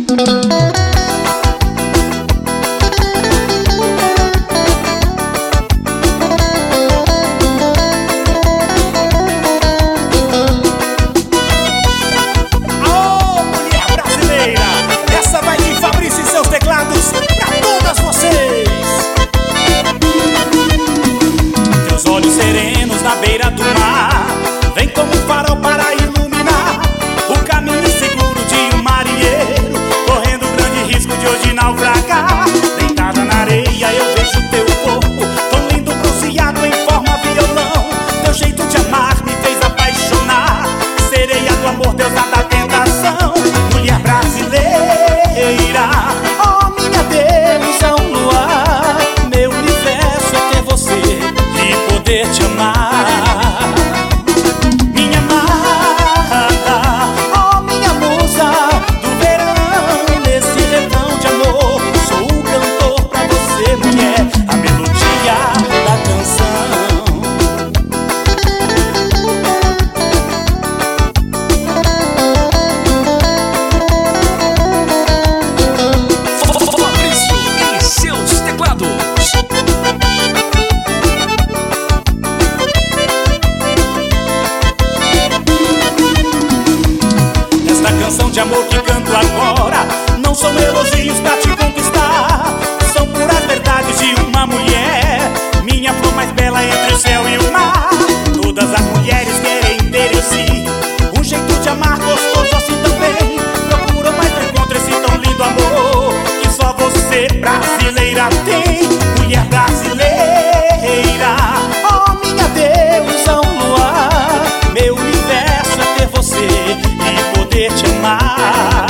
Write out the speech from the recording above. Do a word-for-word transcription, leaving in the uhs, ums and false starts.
Serenos na beira do mar, vem como um farol para iluminar o caminho seguro de um marinheiro, correndo grande risco de hoje naufragar. Deitada na areia eu vejo teu corpo, tão lindo bronzeado em forma violão. Teu jeito de amar me fez apaixonar, sereia do amor, deusa da tentação. Mulher brasileira, oh minha deusa, um luar, meu universo é ter você e poder te amar. Minha amada, oh minha musa do verão, nesse refrão de amor sou o cantor pra você, mulher, a melodia da canção. Fabrício e seus teclados. Canção de amor que canto agora não são elogios pra te conquistar, são puras verdades de uma mulher, minha flor mais bela entre o céu e o mar. Todas as mulheres querem ter em si um jeito de amar gostoso assim também, procuram, mas não encontram esse tão lindo amor que só você, brasileira, tem. Mulher brasileira, oh minha deusa, um luar, meu universo é ter você e poder te amar.